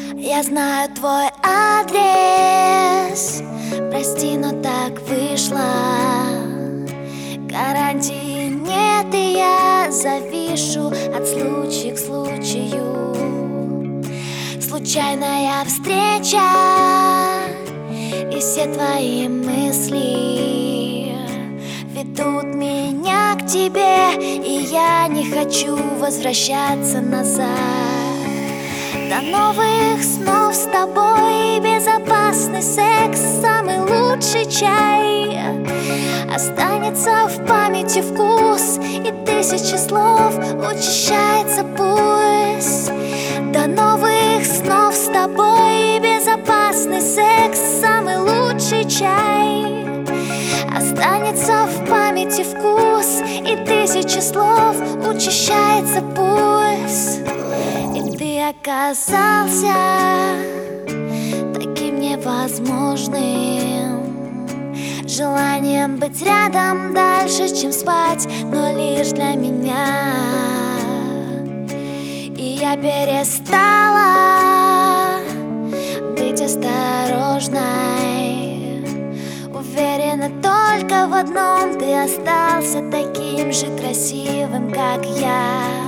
Я знаю твой адрес, прости, но так вышло. Гарантии нет, и я завишу от случая к случаю. Случайная встреча, и все твои мысли ведут меня к тебе, и я не хочу возвращаться назад. До новых снов с тобой, безопасный секс, самый лучший чай. Останется в памяти вкус, и тысячи слов учащается пульс. До новых снов с тобой, безопасный секс, самый лучший чай. Останется в памяти вкус, и тысячи слов учащается пульс. И ты оказался таким невозможным, желанием быть рядом дальше, чем спать, но лишь для меня. И я перестала быть осторожной, уверена только в одном: ты остался таким же красивым, как я.